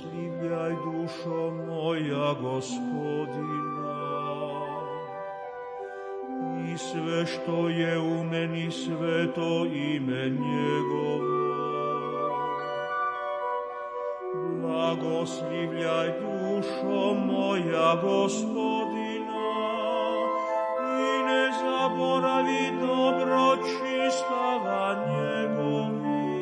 Blagoslivljaj dušo moja Gospodina, i sve što je u meni, sveto ime njegovo. Blagoslivljaj dušo moja Gospodina, i ne zaboravi dobročinstava njegovih.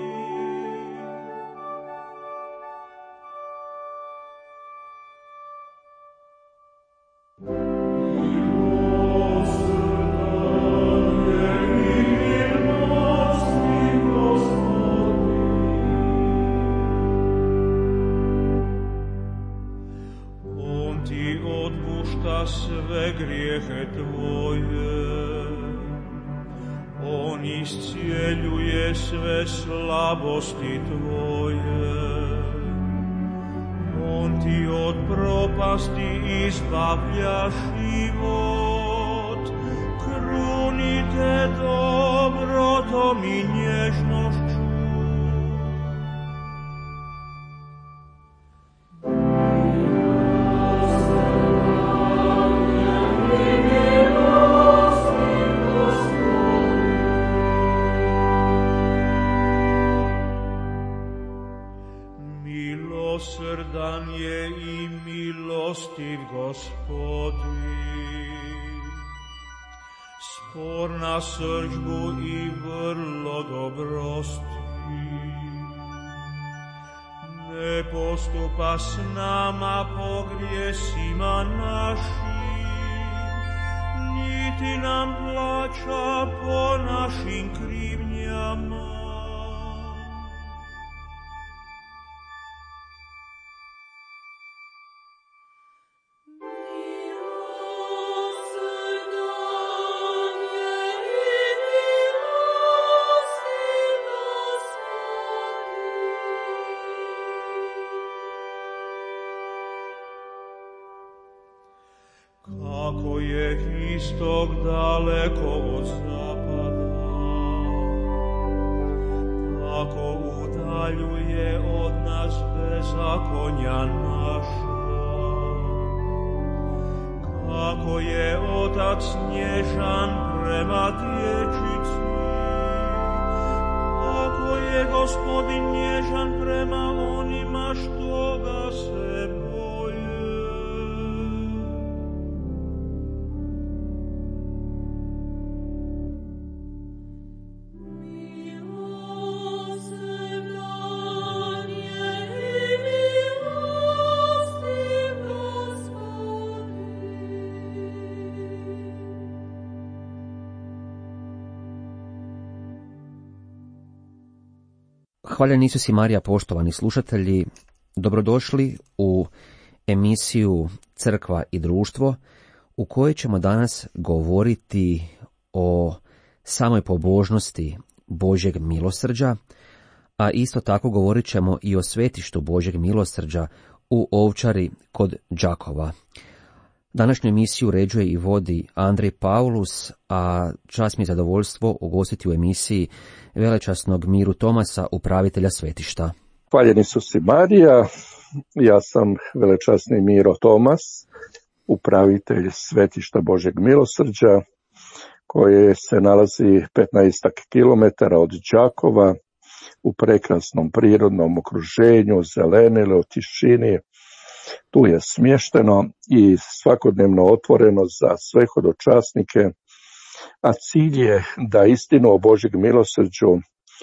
Sve grijehe tvoje, on iscijeljuje sve slabosti tvoje, on ti od propasti izbavlja život, kruni te dobrotom i nježnošću. Milosrdan je i milostiv Gospodin, spor na srdžbu i vrlo dobrostiv. Ne postupa s nama po grijesima našim, niti nam plaća po našim krivnjama. Kako je istok daleko od zapada, tako udaljuje od nas bezakonja naša. Kako je Otac nježan prema dječici, tako je Gospodin nježan prema onima što ga se boje. Hvaljen Isus i Marija, poštovani slušatelji, dobrodošli u emisiju Crkva i društvo, u kojoj ćemo danas govoriti o samoj pobožnosti Božjeg milosrđa, a isto tako govorit ćemo i o svetištu Božjeg milosrđa u Ovčari kod Đakova. Današnju emisiju uređuje i vodi Andrej Paulus, a čast mi je zadovoljstvo ugostiti u emisiji velečasnog Miru Tomasa, upravitelja svetišta. Hvaljen Isus i Marija, ja sam velečasni Miro Tomas, upravitelj svetišta Božjeg milosrđa, koje se nalazi 15 kilometara od Đakova, u prekrasnom prirodnom okruženju, zelenilo, tišini. Tu je smješteno i svakodnevno otvoreno za sve hodočasnike, a cilj je da istinu o Božjeg milosrđu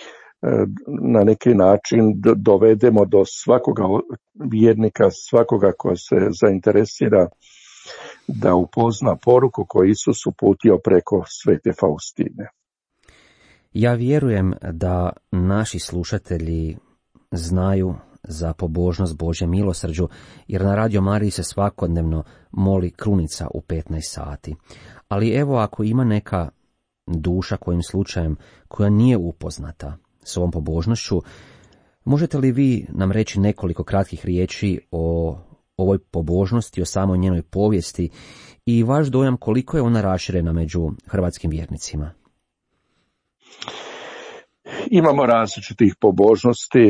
na neki način dovedemo do svakoga vjernika, svakoga ko se zainteresira da upozna poruku koju Isus uputio preko svete Faustine. Ja vjerujem da naši slušatelji znaju za pobožnost Božje milosrđu, jer na Radio Mariji se svakodnevno moli krunica u 15 sati. Ali evo, ako ima neka duša kojim slučajem koja nije upoznata s ovom pobožnošću, možete li vi nam reći nekoliko kratkih riječi o ovoj pobožnosti, o samoj njenoj povijesti i vaš dojam koliko je ona raširena među hrvatskim vjernicima? Imamo različitih pobožnosti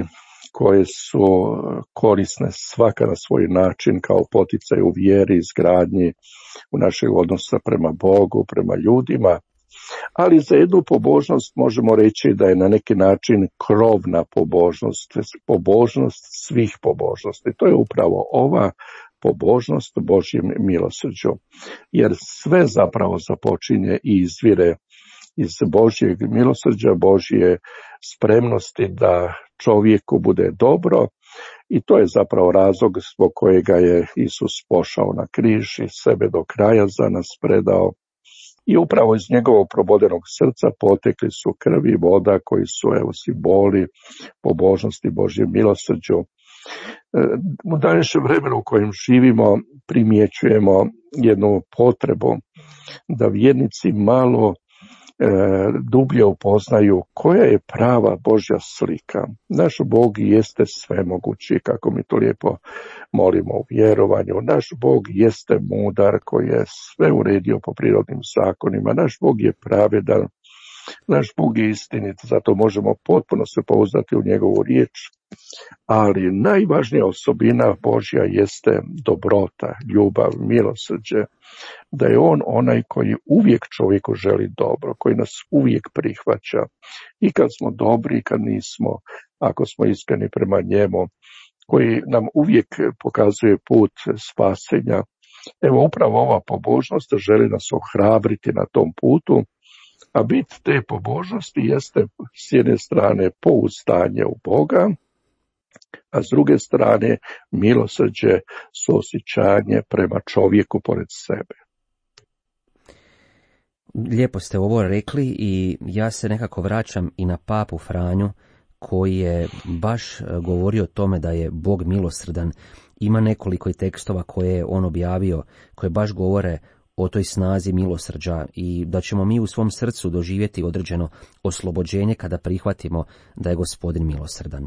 koje su korisne svaka na svoj način kao poticaj u vjeri, izgradnji u našeg odnosa prema Bogu, prema ljudima. Ali za jednu pobožnost možemo reći da je na neki način krovna pobožnost, pobožnost svih pobožnosti. To je upravo ova pobožnost Božjem milosrđu, jer sve zapravo započinje i izvire iz Božjeg milosrđa, Božje spremnosti da čovjeku bude dobro, i to je zapravo razlog zbog kojega je Isus pošao na križ i sebe do kraja za nas predao. I upravo iz njegovog probodenog srca potekli su krv i voda koji su simboli pobožnosti Božjem milosrđu. U današnjem vremenu u kojem živimo primjećujemo jednu potrebu da vjernici malo dublje upoznaju koja je prava Božja slika. Naš Bog jeste svemogući, kako mi to lijepo molimo u vjerovanju. Naš Bog jeste mudar koji je sve uredio po prirodnim zakonima. Naš Bog je pravedan. Naš Bog je istinit, zato možemo potpuno se pouzdati u njegovu riječ. Ali najvažnija osobina Božja jeste dobrota, ljubav, milosrđe, da je on onaj koji uvijek čovjeku želi dobro, koji nas uvijek prihvaća, i kad smo dobri i kad nismo, ako smo iskreni prema njemu, koji nam uvijek pokazuje put spasenja. Evo, upravo ova pobožnost želi nas ohrabriti na tom putu, a bit te pobožnosti jeste s jedne strane pouzdanje u Boga, a s druge strane milosrđe, suosjećanje prema čovjeku pored sebe. Lijepo ste ovo rekli i ja se nekako vraćam i na papu Franju, koji je baš govorio o tome da je Bog milosrdan. Ima nekoliko i tekstova koje je on objavio, koje baš govore o toj snazi milosrđa i da ćemo mi u svom srcu doživjeti određeno oslobođenje kada prihvatimo da je Gospodin milosrdan.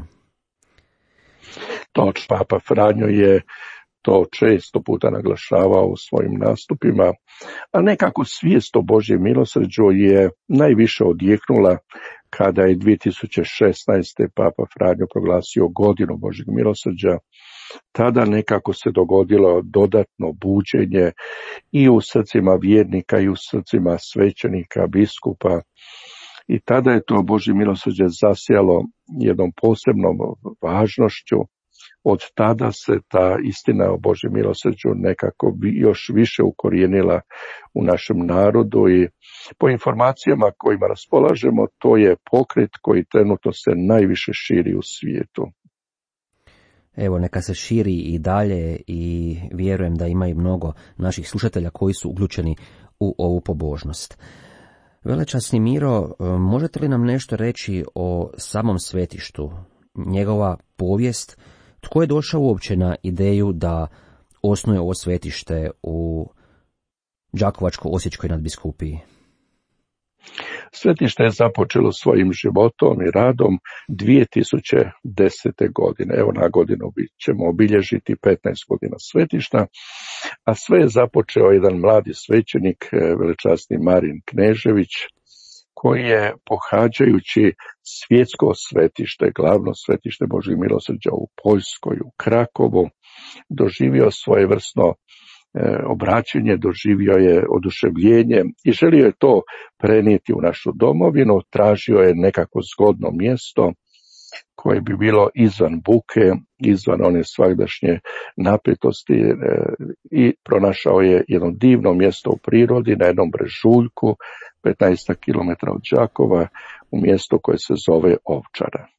Točno, papa Franjo je to često puta naglašavao u svojim nastupima, a nekako svijest o Božjem milosrđu je najviše odjeknula kada je 2016. papa Franjo proglasio godinu Božjeg milosrđa. Tada nekako se dogodilo dodatno buđenje i u srcima vjernika i u srcima svećenika, biskupa, i tada je to Božje milosrđe zasjalo jednom posebnom važnošću. Od tada se ta istina o Božjem milosrđu nekako još više ukorijenila u našem narodu i po informacijama kojima raspolažemo, to je pokret koji trenutno se najviše širi u svijetu. Evo, neka se širi i dalje i vjerujem da ima i mnogo naših slušatelja koji su uključeni u ovu pobožnost. Velečasni Miro, možete li nam nešto reći o samom svetištu, njegova povijest, tko je došao uopće na ideju da osnuje ovo svetište u Đakovačko-osječkoj nadbiskupiji? Svetište je započelo svojim životom i radom 2010. godine. Evo, na godinu ćemo obilježiti 15 godina svetišta, a sve je započeo jedan mladi svećenik, velečasni Marin Knežević, koji je pohađajući svjetsko svetište, glavno svetište Božjeg milosrđa u Poljskoj, u Krakovu, doživio svojevrsno obraćenje, doživio je oduševljenje i želio je to prenijeti u našu domovinu. Tražio je nekako zgodno mjesto koje bi bilo izvan buke, izvan one svagdašnje napetosti, i pronašao je jedno divno mjesto u prirodi na jednom brežuljku 15 km od Đakova, u mjesto koje se zove Ovčara.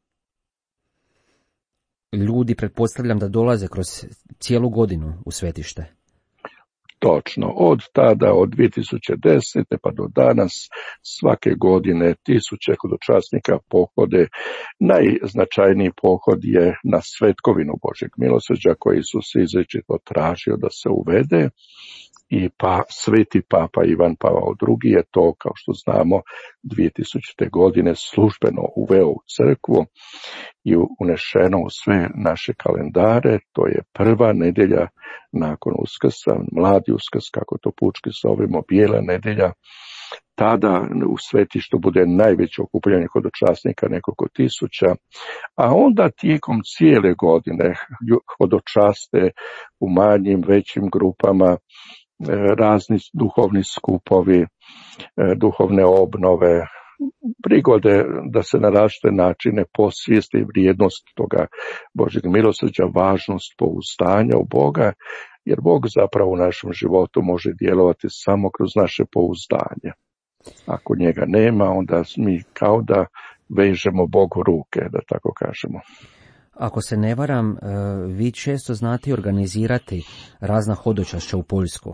Ljudi, pretpostavljam da dolaze kroz cijelu godinu u svetište. Točno, od tada, od 2010. pa do danas, svake godine tisuće hodočasnika pohode. Najznačajniji pohod je na Svetkovinu Božjeg milosrđa, koji Isus izričito tražio da se uvede, i sveti papa Ivan Pavao II je to, kao što znamo, 2000. godine službeno uveo u crkvu i unešeno u sve naše kalendare. To je prva nedjelja nakon Uskrsa, mladi Uskrs, kako to pučki zovemo, bijela nedjelja. tada u svetištu bude najveće okupljanje hodočasnika, nekoliko tisuća, a onda tijekom cijele godine hodočaste u manjim, većim grupama, razni duhovni skupovi, duhovne obnove, prigode da se na različite načine posvijesti vrijednost toga Božjeg milosrđa, važnost pouzdanja u Boga, jer Bog zapravo u našem životu može djelovati samo kroz naše pouzdanje. Ako njega nema, onda mi kao da vežemo Bogu ruke, da tako kažemo. Ako se ne varam, vi često znate organizirati razna hodočašća u Poljsku.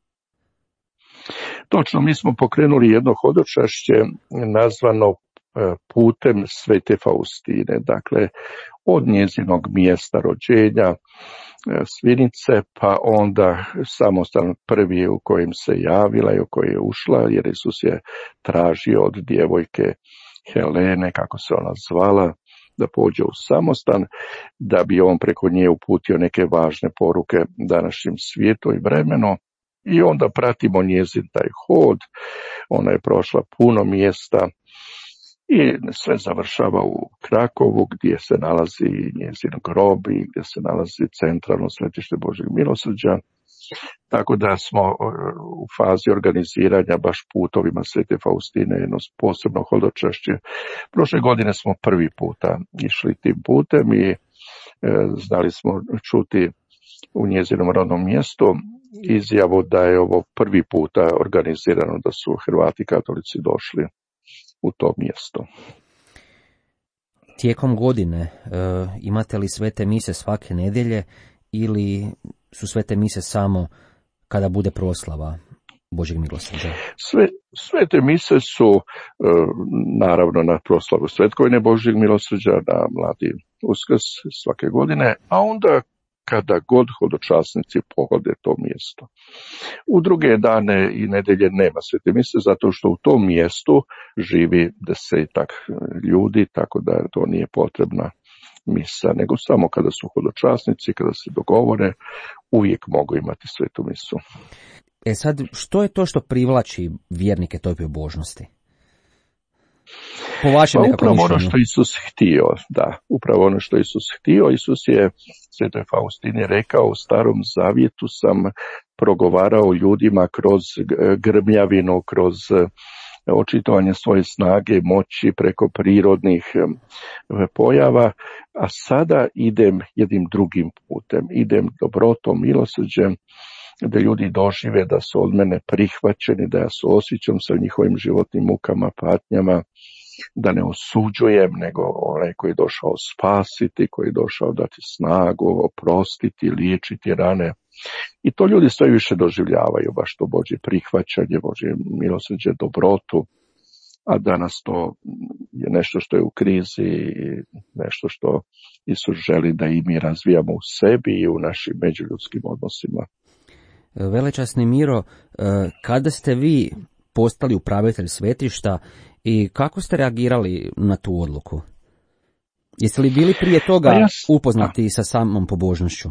Točno, mi smo pokrenuli jedno hodočašće nazvano putem Svete Faustine, dakle od njezinog mjesta rođenja, Svinice, pa onda samostalno prvi u kojem se javila i u koji je ušla, jer Isus je tražio od djevojke Helene, kako se ona zvala, da pođe u samostan, da bi on preko nje uputio neke važne poruke današnjem svijetu i vremenu. I onda pratimo njezin taj hod, ona je prošla puno mjesta i sve završava u Krakovu, gdje se nalazi njezin grob i gdje se nalazi centralno svetište Božjeg milosrđa. Tako da smo u fazi organiziranja baš putovima Svete Faustine, jedno posebno hodočašće. Prošle godine smo prvi puta išli tim putem i znali smo čuti u njezinom rodnom mjestu izjavu da je ovo prvi puta organizirano, da su Hrvati katolici došli u to mjesto. Tijekom godine imate li svete mise svake nedjelje ili su svete mise samo kada bude proslava Božjeg milosrđa? Svete mise su naravno na proslavu Svetkovine Božjeg milosrđa, na Mladi Uskrs svake godine, a onda kada god hodočasnici pohode to mjesto. U druge dane i nedjelje nema svete mise, zato što u tom mjestu živi 10 ljudi, tako da to nije potrebna misa, nego samo kada su hodočasnici, kada se dogovore, uvijek mogu imati svetu misu. Sad, što je to što privlači vjernike toj pobožnosti? Po vašem nekakvom upravo mišljenju. Ono što Isus htio, da, upravo ono što Isus htio. Isus je Svetoj Faustini rekao, u Starom Zavjetu sam progovarao ljudima kroz grmljavinu, kroz očitovanje svoje snage, moći preko prirodnih pojava, a sada idem jednim drugim putem, idem dobrotom, milosrđem, da ljudi dožive da su od mene prihvaćeni, da ja suosjećam sa njihovim životnim mukama, patnjama, da ne osuđujem, nego onaj koji je došao spasiti, koji je došao dati snagu, oprostiti, liječiti rane. I to ljudi sve više doživljavaju, baš to Božje prihvaćanje, Božje milosrđe, dobrotu, a danas to je nešto što je u krizi, nešto što Isus želi da i mi razvijamo u sebi i u našim međuljudskim odnosima. Velečasni Miro, kada ste vi postali upravitelj svetišta i kako ste reagirali na tu odluku? Jeste li bili prije toga upoznati sa samom pobožnošću?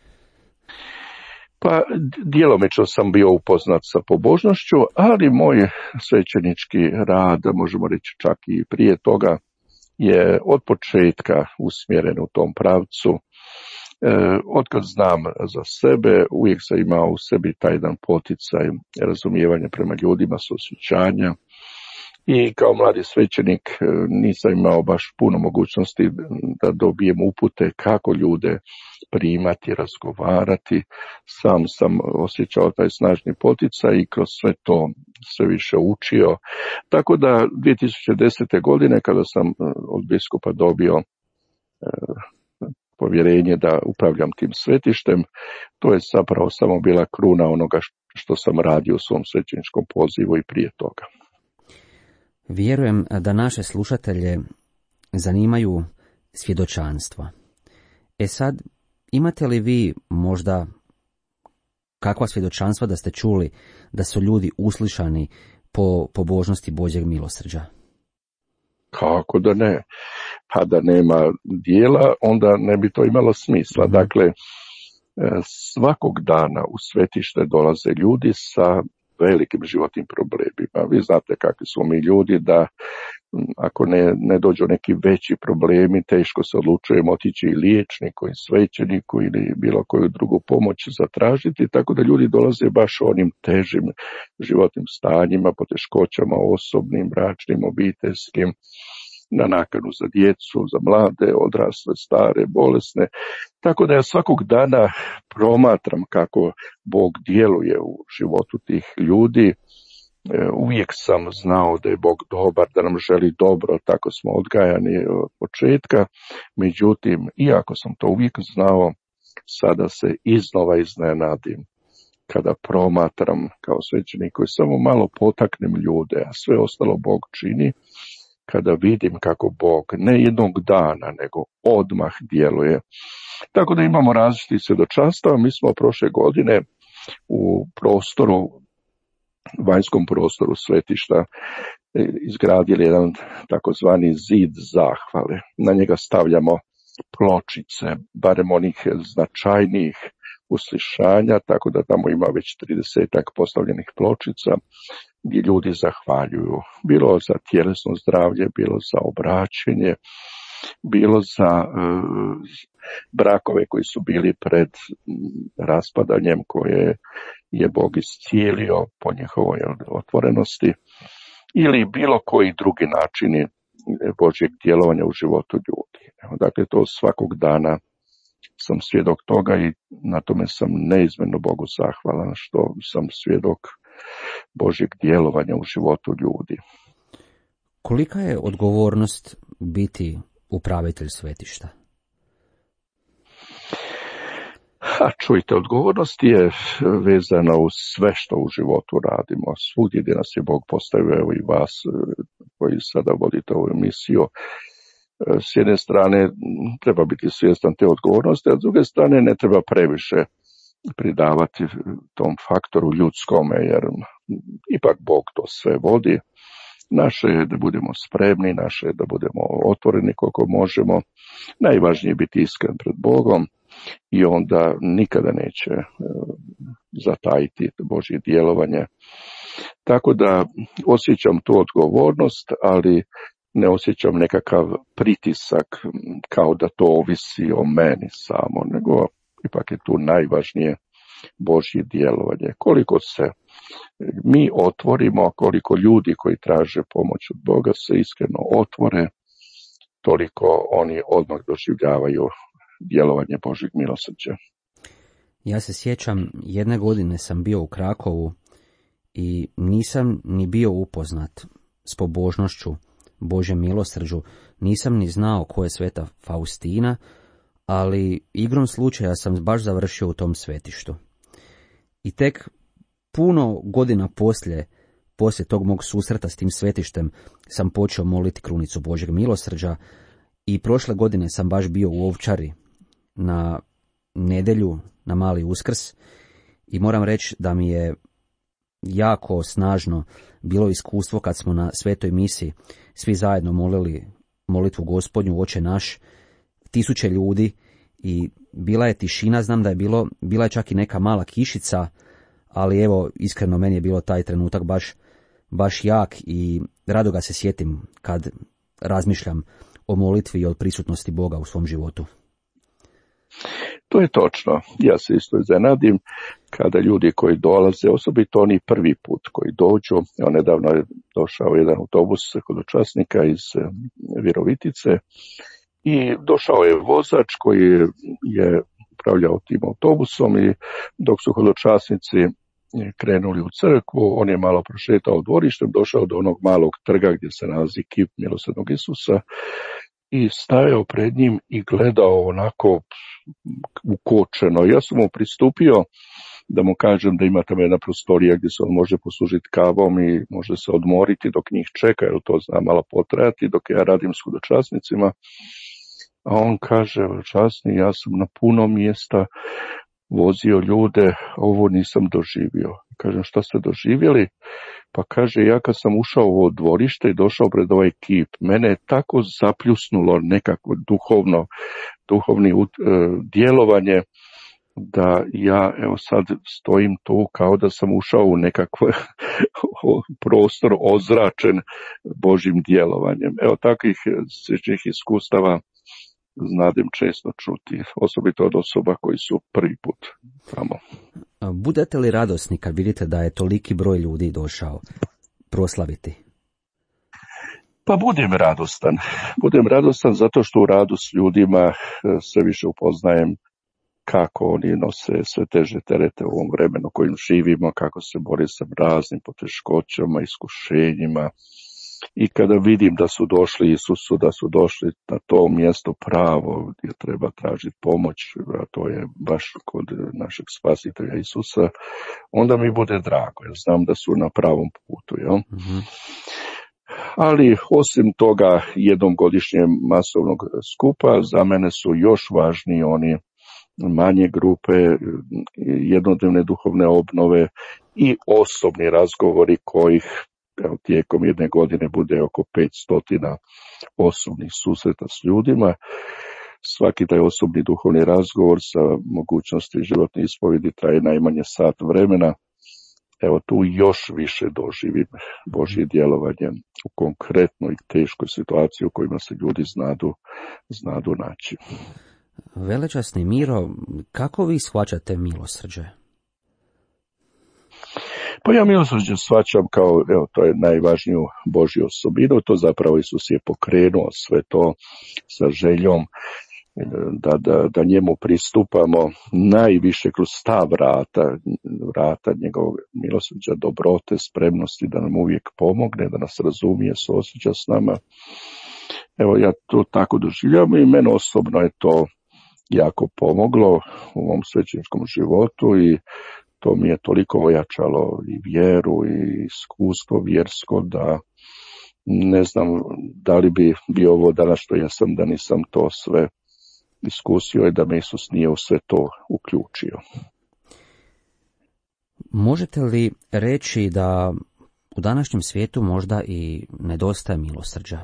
Pa djelomično sam bio upoznat sa pobožnošću, ali moj svećenički rad, možemo reći čak i prije toga, je od početka usmjeren u tom pravcu. Otkad znam za sebe, uvijek sam imao u sebi taj jedan poticaj razumijevanja prema ljudima, suosjećanja. I kao mladi svećenik nisam imao baš puno mogućnosti da dobijem upute kako ljude primati, razgovarati. Sam sam osjećao taj snažni poticaj i kroz sve to sve više učio. Tako da 2010. godine kada sam od biskupa dobio povjerenje da upravljam tim svetištem, to je zapravo samo bila kruna onoga što sam radio u svom svećeničkom pozivu i prije toga. Vjerujem da naše slušatelje zanimaju svjedočanstva. Sad, imate li vi možda kakva svjedočanstva da ste čuli da su ljudi uslišani po pobožnosti Božjeg milosrđa? Kako da ne? Pa da nema dijela, onda ne bi to imalo smisla. Dakle, svakog dana u svetište dolaze ljudi sa velikim životnim problemima. Vi znate kakvi smo mi ljudi, da ako ne dođu neki veći problemi, teško se odlučujemo otići i liječniku i svećeniku ili bilo koju drugu pomoć zatražiti, tako da ljudi dolaze baš onim težim životnim stanjima, poteškoćama osobnim, bračnim, obiteljskim, na nakanu za djecu, za mlade, odrasle, stare, bolesne. Tako da ja svakog dana promatram kako Bog djeluje u životu tih ljudi. Uvijek sam znao da je Bog dobar, da nam želi dobro, tako smo odgajani od početka. Međutim, iako sam to uvijek znao, sada se iznova iznenadim kada promatram kao svećenik koji samo malo potaknem ljude, a sve ostalo Bog čini, kada vidim kako Bog ne jednog dana, nego odmah djeluje. Tako da imamo različitih svjedočanstava. Mi smo prošle godine u vanjskom prostoru svetišta izgradili jedan takozvani zid zahvale. Na njega stavljamo pločice, barem onih značajnijih uslišanja, tako da tamo ima već 30 postavljenih pločica gdje ljudi zahvaljuju. Bilo za tjelesno zdravlje, bilo za obraćenje, bilo za brakove koji su bili pred raspadanjem, koje je Bog iscijelio po njihovoj otvorenosti, ili bilo koji drugi načini Božjeg djelovanja u životu ljudi. Dakle, to svakog dana sam svjedok toga i na tome sam neizmjerno Bogu zahvalan što sam svjedok Božjeg djelovanja u životu ljudi. Kolika je odgovornost biti upravitelj svetišta? Čujte, odgovornost je vezana uz sve što u životu radimo. Svugdje gdje nas je Bog postavio, evo i vas koji sada vodite ovu emisiju. S jedne strane treba biti svjestan te odgovornosti, a s druge strane ne treba previše pridavati tom faktoru ljudskome, jer ipak Bog to sve vodi. Naše je da budemo spremni, naše je da budemo otvoreni koliko možemo. Najvažnije je biti iskren pred Bogom i onda nikada neće zatajiti Božje djelovanje. Tako da osjećam tu odgovornost, ali ne osjećam nekakav pritisak kao da to ovisi o meni samo, nego ipak je tu najvažnije Božje djelovanje. Koliko se mi otvorimo, koliko ljudi koji traže pomoć od Boga se iskreno otvore, toliko oni odmah doživljavaju djelovanje Božjeg milosrđa. Ja se sjećam, jedne godine sam bio u Krakovu i nisam ni bio upoznat s pobožnošću Božjem milosrđu, nisam ni znao ko je sveta Faustina, ali igrom slučaja sam baš završio u tom svetištu. I tek puno godina poslije tog mog susreta s tim svetištem sam počeo moliti krunicu Božjeg milosrđa i prošle godine sam baš bio u Ovčari na nedjelju, na Mali Uskrs, i moram reći da mi je jako snažno bilo iskustvo kad smo na svetoj misi svi zajedno molili molitvu Gospodnju, Oče naš, 1000 ljudi, i bila je tišina. Znam da je bila je čak i neka mala kišica, ali evo, iskreno meni je bilo taj trenutak baš jak i rado ga se sjetim kad razmišljam o molitvi i o prisutnosti Boga u svom životu. To je točno. Ja se isto iznenadim kada ljudi koji dolaze, osobito oni prvi put koji dođu. Evo, nedavno je došao jedan autobus hodočasnika iz Virovitice i došao je vozač koji je upravljao tim autobusom, i dok su hodočasnici krenuli u crkvu, on je malo prošetao dvorištem, došao do onog malog trga gdje se nalazi kip milosrdnog Isusa i stajao pred njim i gledao onako ukočeno. Ja sam mu pristupio da mu kažem da ima tamo jedna prostorija gdje se on može poslužiti kavom i može se odmoriti dok njih čeka, jer to zna malo potrajati dok ja radim s hodočasnicima. A on kaže: časni, ja sam na puno mjesta vozio ljude, ovo nisam doživio. Kažem: šta ste doživjeli? Pa kaže: ja kad sam ušao u ovo dvorište i došao pred ovaj kip, mene je tako zapljusnulo nekako duhovni djelovanje, da ja evo sad stojim tu kao da sam ušao u nekakav prostor ozračen Božjim djelovanjem. Evo takvih sličnih iskustava znadem često čuti, osobito od osoba koji su prvi put tamo. Budete li radosni kad vidite da je toliki broj ljudi došao proslaviti? Pa budem radostan. Budem radostan zato što u radu s ljudima sve više upoznajem kako oni nose sve teže terete u ovom vremenu kojim živimo, kako se bore sa raznim poteškoćama, iskušenjima. I kada vidim da su došli Isusu, da su došli na to mjesto pravo gdje treba tražiti pomoć, a to je baš kod našeg spasitelja Isusa, onda mi bude drago, jer znam da su na pravom putu. Jel? Mm-hmm. Ali osim toga jednom godišnjem masovnog skupa, za mene su još važniji oni manje grupe, jednodnevne duhovne obnove i osobni razgovori kojih tijekom jedne godine bude oko 500 osobnih susreta s ljudima. Svaki taj osobni duhovni razgovor sa mogućnosti životne ispovjedi traje najmanje sat vremena. Evo tu još više doživim Božje djelovanje u konkretnoj teškoj situaciji u kojima se ljudi znadu naći. Velečasni Miro, kako vi shvaćate milosrđe? Pa ja milosrđe shvaćam kao, evo, to je najvažniju Božju osobinu, to zapravo Isus je pokrenuo sve to sa željom da njemu pristupamo najviše kroz ta vrata njegovog milosrđa, dobrote, spremnosti da nam uvijek pomogne, da nas razumije, suosjeća s nama. Evo ja to tako doživljam i meni osobno je to jako pomoglo u mom svećeničkom životu i to mi je toliko ojačalo i vjeru i iskustvo vjersko da ne znam da li bi bio ovo danas što ja sam da nisam to sve iskusio i da me Isus nije u sve to uključio. Možete li reći da u današnjem svijetu možda i nedostaje milosrđa?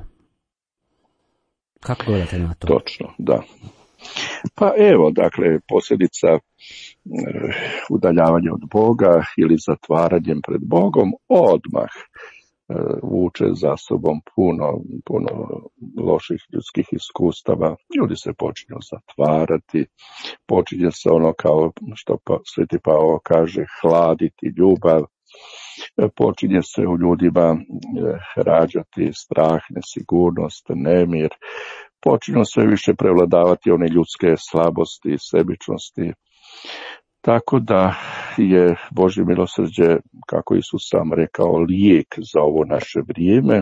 Kako gledate na to? Točno, da. Pa evo, dakle, posljedica udaljavanja od Boga ili zatvaranjem pred Bogom odmah vuče za sobom puno loših ljudskih iskustava. Ljudi se počinju zatvarati, počinje se ono kao što Sveti Pavao kaže, hladiti ljubav, počinje se u ljudima rađati strah, nesigurnost, nemir, počinju sve više prevladavati one ljudske slabosti i sebičnosti. Tako da je Božje milosrđe, kako Isus sam rekao, lijek za ovo naše vrijeme.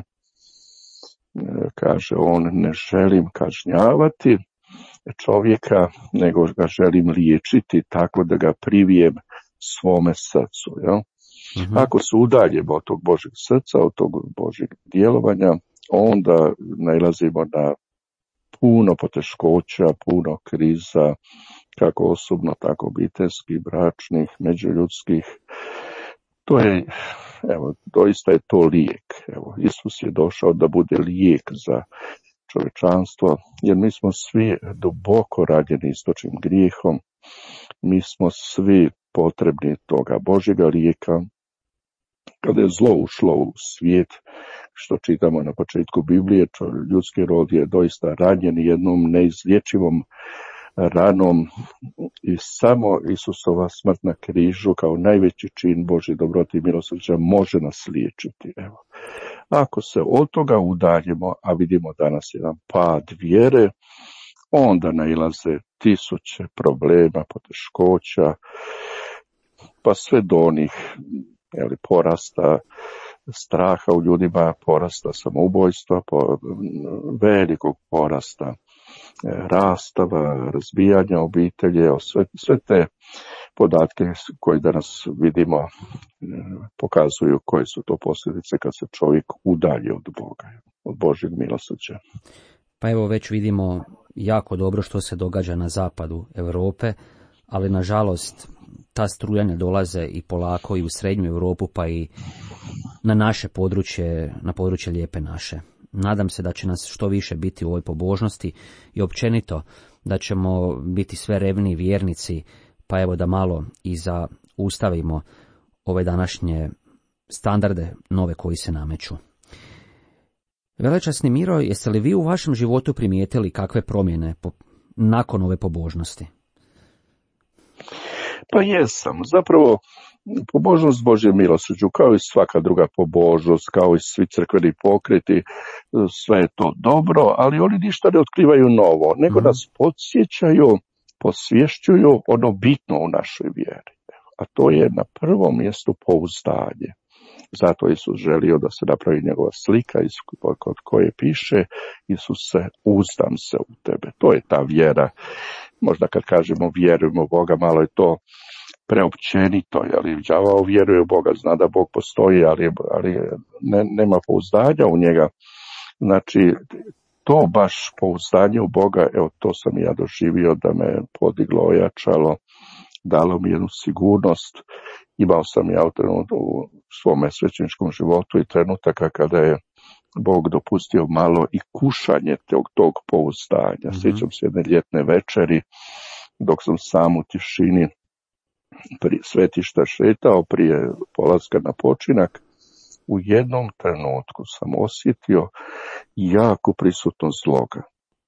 Kaže on, ne želim kažnjavati čovjeka, nego ga želim liječiti tako da ga privijem svome srcu. Jel? Mm-hmm. Ako se udaljimo od tog Božjeg srca, od tog Božjeg djelovanja, onda nailazimo na puno poteškoća, puno kriza, kako osobno, tako obiteljskih, bračnih, međuljudskih. To je, evo, doista je to lijek. Evo, Isus je došao da bude lijek za čovječanstvo, jer mi smo svi duboko ranjeni istočnim grijehom. Mi smo svi potrebni toga Božjega lijeka. Kada je zlo ušlo u svijet, što čitamo na početku Biblije, ljudski rod je doista ranjen jednom neizlječivom ranom i samo Isusova smrt na križu kao najveći čin Božje dobrote i milosrđa može nas liječiti. Evo. Ako se od toga udaljimo, a vidimo danas jedan pad vjere, onda nailaze tisuće problema, poteškoća, pa sve do onih porasta straha u ljudima, porasta samoubojstva, velikog porasta rastava, razbijanja obitelje, sve te podatke koje danas vidimo pokazuju koje su to posljedice kad se čovjek udalji od Boga, od Božjeg milosrđa. Pa evo već vidimo jako dobro što se događa na zapadu Europe, ali nažalost ta strujanja dolaze i polako i u srednju Europu, pa i na naše područje, na područje Lijepe naše. Nadam se da će nas što više biti u ovoj pobožnosti i općenito da ćemo biti sve revniji vjernici pa evo da malo i zaustavimo ove današnje standarde nove koji se nameću. Velečasni Miro, jeste li vi u vašem životu primijetili kakve promjene nakon ove pobožnosti? Pa jesam. Zapravo, pobožnost Božje milosrđu, kao i svaka druga pobožnost, kao i svi crkveni pokreti, sve je to dobro, ali oni ništa ne otkrivaju novo, nego nas podsjećaju, posvješćuju ono bitno u našoj vjeri. A to je na prvom mjestu pouzdanje. Zato Isus želio da se napravi njegova slika kod koje piše: Isuse, uzdam se u tebe. To je ta vjera. Možda kad kažemo vjerujemo u Boga, malo je to preopćenito, ali đavao vjeruje u Boga, zna da Bog postoji, ali nema pouzdanja u njega. Znači, to baš pouzdanje u Boga, evo to sam ja doživio da me podiglo, ojačalo, dalo mi jednu sigurnost. Imao sam ja u svome svećeničkom životu i trenutaka kada je Bog dopustio malo i kušanje tog pouzdanja. Sjećam se jedne ljetne večeri, dok sam sam u tišini prije svetišta šetao, prije polaska na počinak, u jednom trenutku sam osjetio jako prisutnost zloga.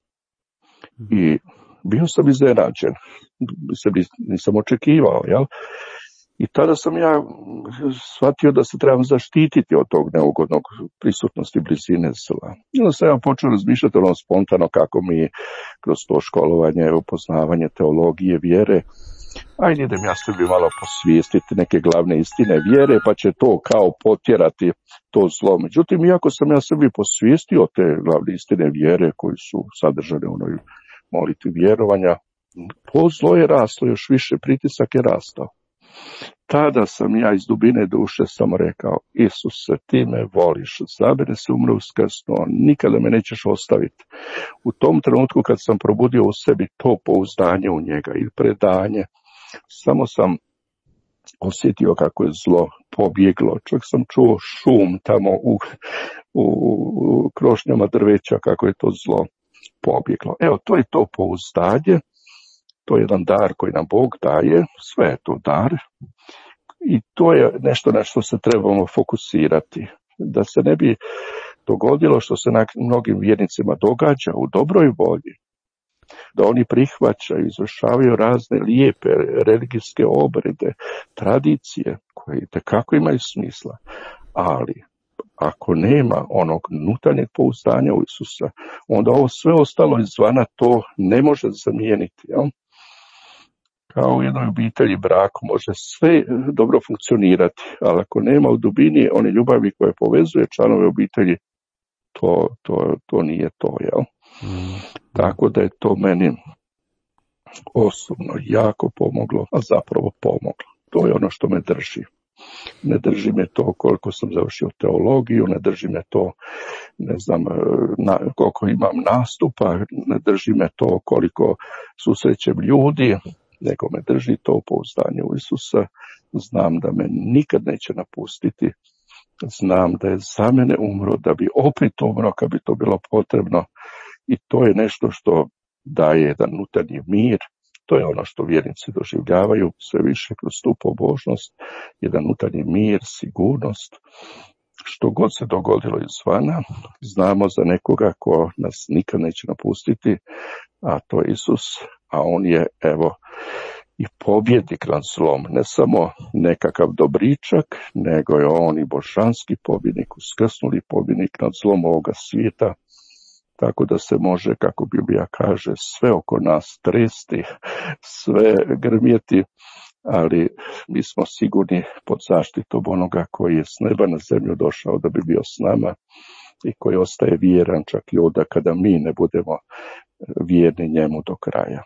I bio sam iznenađen. Nisam očekivao, jel? I tada sam ja shvatio da se trebam zaštititi od tog neugodnog prisutnosti blizine zla. I onda sam ja počeo razmišljati ono spontano kako mi kroz to školovanje, upoznavanje teologije, vjere, ajde idem ja sebi malo posvijestiti neke glavne istine vjere, pa će to kao potjerati to zlo. Međutim, iako sam ja sebi posvijestio te glavne istine vjere koji su sadržane u onoj molitvi vjerovanja, to zlo je raslo, još više pritisak je rastao. Tada sam ja iz dubine duše samo rekao: Isuse, ti me voliš, za mene se umre uskrsno, nikada me nećeš ostaviti. U tom trenutku kad sam probudio u sebi to pouzdanje u njega i predanje, samo sam osjetio kako je zlo pobjeglo. Čak sam čuo šum tamo u krošnjama drveća kako je to zlo pobjeglo. Evo, to je to pouzdanje. To je jedan dar koji nam Bog daje, sve je to dar i to je nešto na što se trebamo fokusirati. Da se ne bi dogodilo što se mnogim vjernicima događa u dobroj volji, da oni prihvaćaju, izvršavaju razne lijepe religijske obrede, tradicije koje itekako imaju smisla, ali ako nema onog unutarnjeg pouzdanja u Isusa, onda ovo sve ostalo izvana to ne može zamijeniti, jel? Kao u jednoj obitelji, braku može sve dobro funkcionirati, ali ako nema u dubini one ljubavi koje povezuje članove obitelji, to nije to, jel? Tako da je to meni osobno jako pomoglo, a zapravo pomoglo. To je ono što me drži. Ne drži me to koliko sam završio teologiju, ne drži me to, ne znam, koliko imam nastupa, ne drži me to koliko susrećem ljudi, nego me drži to pouzdanje u Isusa. Znam da me nikad neće napustiti. Znam da je za mene umro, da bi opet umro kad bi to bilo potrebno. I to je nešto što daje jedan unutarnji mir. To je ono što vjernici doživljavaju sve više kroz tu pobožnost. Jedan unutarnji mir, sigurnost. Što god se dogodilo izvana, znamo za nekoga ko nas nikad neće napustiti, a to je Isus, a on je, evo, i pobjednik nad zlom, ne samo nekakav dobričak, nego je on i božanski pobjednik, uskrsnuli pobjednik nad zlom ovoga svijeta, tako da se može, kako Biblija kaže, sve oko nas tresti, sve grmjeti, ali mi smo sigurni pod zaštitom onoga koji je s neba na zemlju došao da bi bio s nama i koji ostaje vjeran čak i onda kada mi ne budemo vjerni njemu do kraja.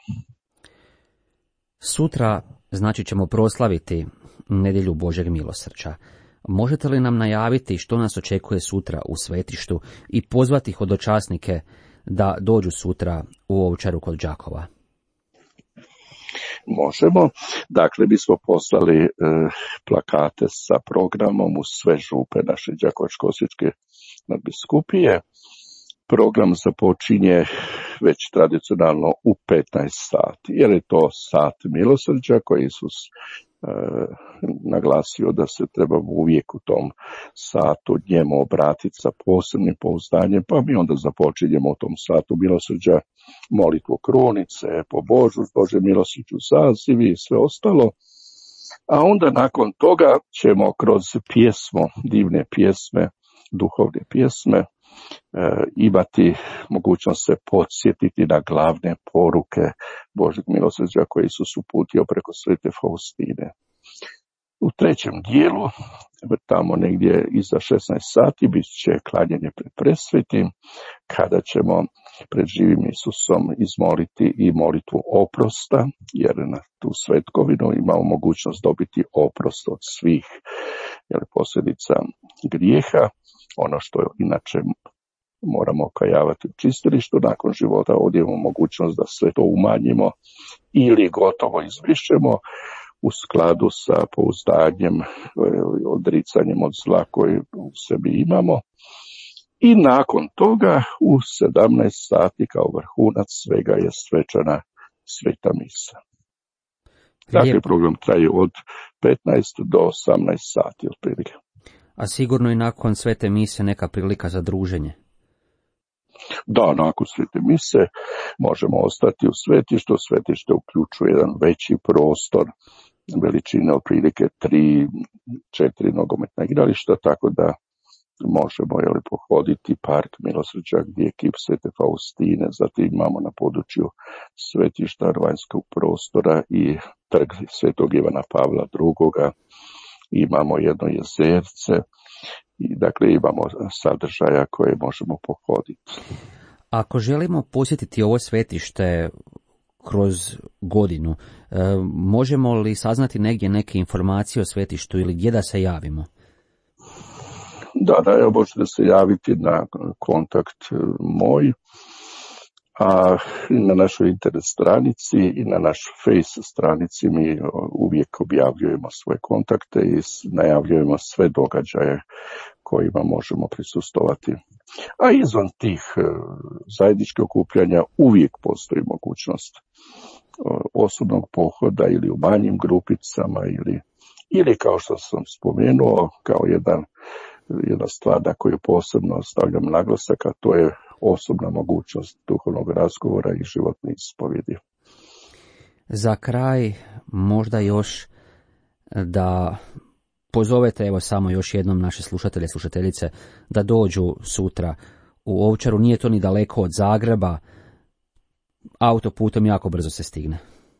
Sutra, znači, ćemo proslaviti nedjelju Božjeg milosrđa. Možete li nam najaviti što nas očekuje sutra u svetištu i pozvati hodočasnike da dođu sutra u Ovčaru kod Đakova? Možemo. Dakle, mi smo poslali plakate sa programom u sve župe naše Đakovačko-osječke nadbiskupije Program započinje već tradicionalno u 15 sati, jer je to sat milosrđa koji Isus naglasio da se treba uvijek u tom satu njemu obratiti sa posebnim pouzdanjem, pa mi onda započinjemo u tom satu milosrđa molitvu krunice, pobožnost Bože milosrđu, zazivi i sve ostalo. A onda nakon toga ćemo kroz pjesmo, divne pjesme, duhovne pjesme, imati mogućnost se podsjetiti na glavne poruke Božeg milosrđa koje Isus uputio preko svete Faustine. U trećem dijelu, tamo negdje iza 16 sati, bit će klanjanje pred presvetim, kada ćemo pred živim Isusom izmoliti i molitvu oprosta, jer na tu svetkovinu imamo mogućnost dobiti oprost od svih posljedica grijeha, ono što inače moramo okajavati u čistilištu nakon života. Ovdje imamo mogućnost da sve to umanjimo ili gotovo izbrišemo u skladu sa pouzdanjem, odricanjem od zla koje u sebi imamo. I nakon toga u 17 sati kao vrhunac svega je svečana sveta misa. Dakle, program traje od 15 do 18 sati otprilike. A sigurno i nakon svete mise neka prilika za druženje. Da, nakon svete mise možemo ostati u svetištu. Svetište uključuje jedan veći prostor, veličine otprilike 3-4 nogometna igrališta, tako da možemo pohoditi park milosrđa gdje je kip svete Faustine, zatim imamo na području svetišta vanjskog prostora i trg svetog Ivana Pavla II. Imamo jedno jezerce i dakle imamo sadržaja koje možemo pohoditi. Ako želimo posjetiti ovo svetište kroz godinu, možemo li saznati negdje neke informacije o svetištu ili gdje da se javimo? Da, možete se javiti na kontakt moj, a na našoj internet stranici i na našoj Face stranici mi uvijek objavljujemo svoje kontakte i najavljujemo sve događaje kojima možemo prisustovati. A izvan tih zajedničkih okupljanja uvijek postoji mogućnost osobnog pohoda ili u manjim grupicama ili kao što sam spomenuo, kao jedna stvar na koju posebno stavljam naglasak, a to je osobna mogućnost duhovnog razgovora i životne ispovjedi. Za kraj možda još da pozovete samo još jednom naše slušatelje, slušateljice da dođu sutra u Ovčaru. Nije to ni daleko od Zagreba, autoputom jako brzo se stigne.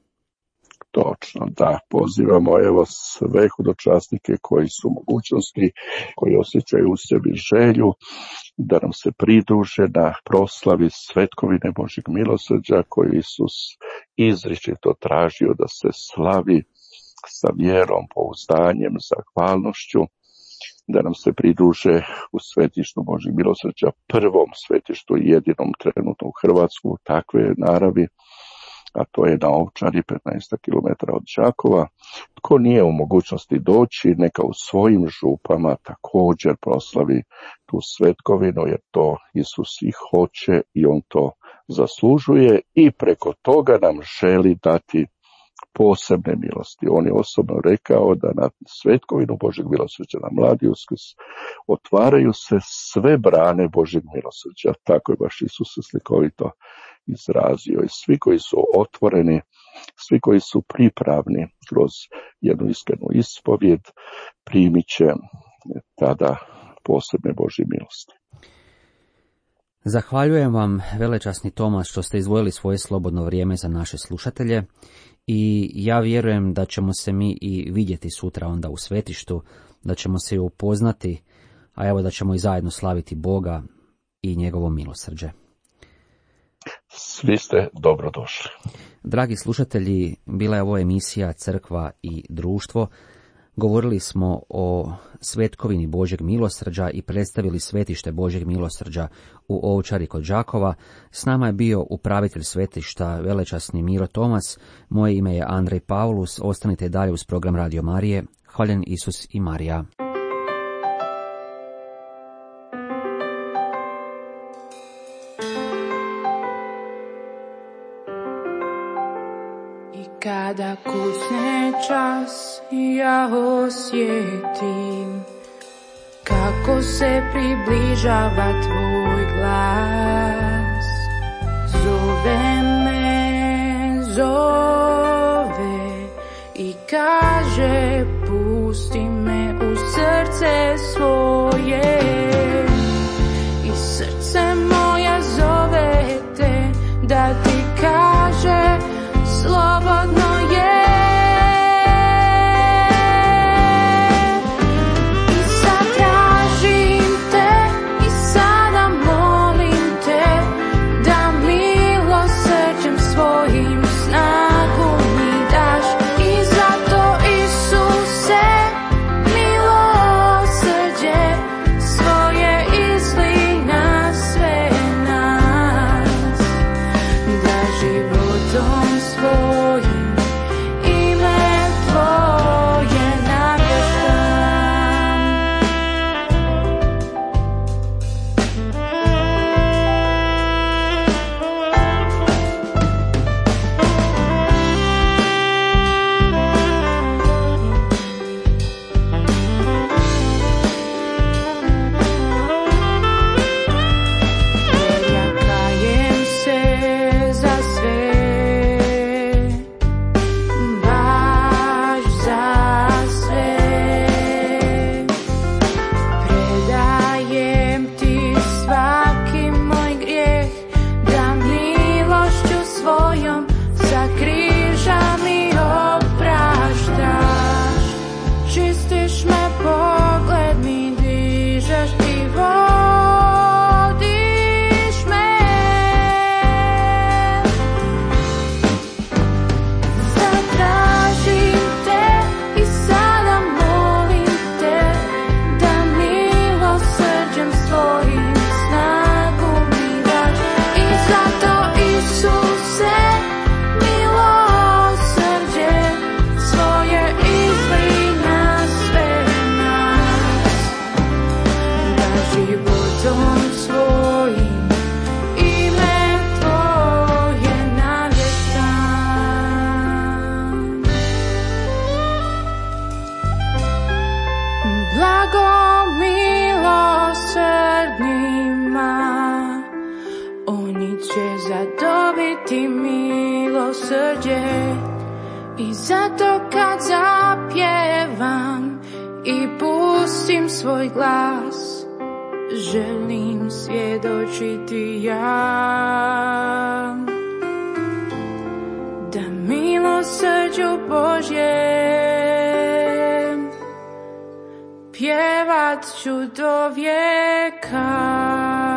Točno, da, pozivamo sve hodočasnike koji su mogućnosti, koji osjećaju u sebi želju da nam se pridruže na proslavi svetkovine Božjeg milosrđa koju Isus izričito tražio da se slavi sa vjerom, pouzdanjem, zahvalnošću, da nam se pridruže u svetištu Božjeg milosrđa, prvom svetištu i jedinom trenutno u Hrvatsku takve naravi, a to je na Ovčari, 15 km od Đakova. Tko nije u mogućnosti doći, neka u svojim župama također proslavi tu svetkovinu, jer to Isus i hoće i on to zaslužuje i preko toga nam želi dati posebne milosti. On je osobno rekao da na svetkovinu Božeg milosrđa na Mladi Uskrs otvaraju se sve brane Božeg milosrđa. Tako je baš Isus slikovito izrazio. I svi koji su otvoreni, svi koji su pripravni kroz jednu iskrenu ispovjed, primit će tada posebne Božje milosti. Zahvaljujem vam, velečasni Tomas, što ste izdvojili svoje slobodno vrijeme za naše slušatelje i ja vjerujem da ćemo se mi i vidjeti sutra onda u svetištu, da ćemo se i upoznati, a evo da ćemo i zajedno slaviti Boga i njegovo milosrđe. Svi ste dobrodošli. Dragi slušatelji, bila je ovo emisija Crkva i društvo. Govorili smo o svetkovini Božjeg milosrđa i predstavili svetište Božjeg milosrđa u Ovčari kod Đakova. S nama je bio upravitelj svetišta, velečasni Miro Tomas. Moje ime je Andrej Paulus. Ostanite dalje uz program Radio Marije. Hvaljen Isus i Marija. čas ja osjetim kako se približava tvoj glas. Zove me, zove i kaže pusti me u srce svoje. I srce moja zove te da ti kaže slobodno je. I zato kad zapjevam i pustim svoj glas, želim svjedočiti ja da milosrđu Božje pjevat ću do vijeka.